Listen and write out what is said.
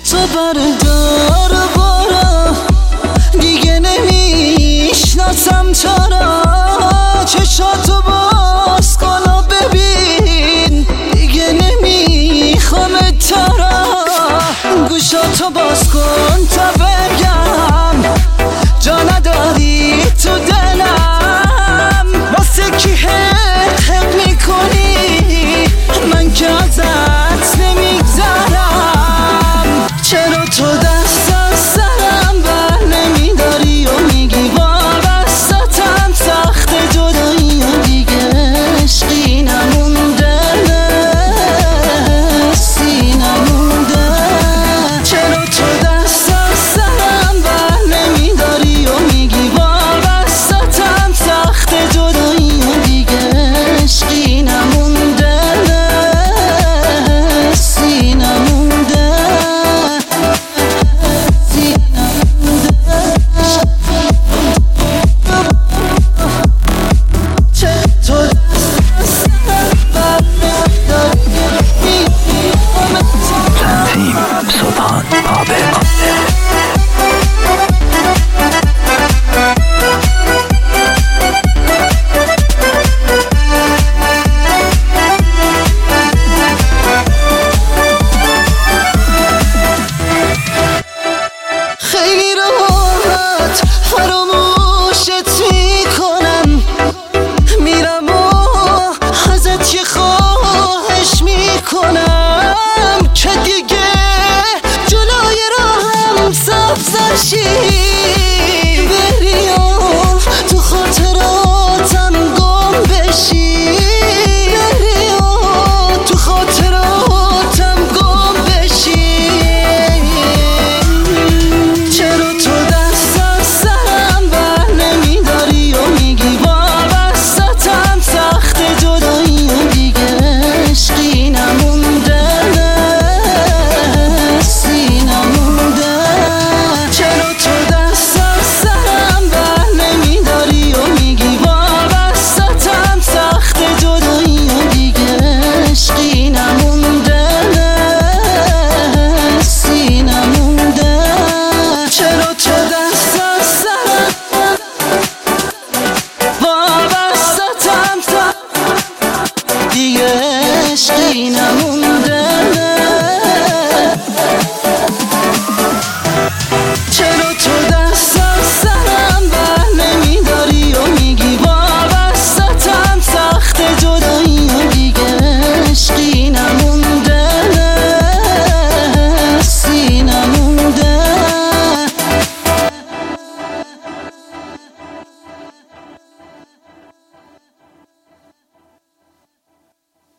تو بردار برو، دیگه نمیشناسم تو را. چشاتو باز کن و ببین، دیگه نمیخوام تو را. گوشاتو باز کن تا بگم جا نداری تو دلم. واسه کی حق میکنی، من که ازت نمیگذرم. چرا تو دست از سرم بر نمیداری و میگی وابستم، سخت جدایی و دیگه عشقی نمونده سینمونده. چرا تو دست از سرم بر نمیداری و میگی وابستم، سخت جدایی و دیگه عشقی نمونده سینمونده. تنظیم سبحان عابد. خیلی راحت فراموشت میکنم، میرم و ازت یه خواهش میکنم.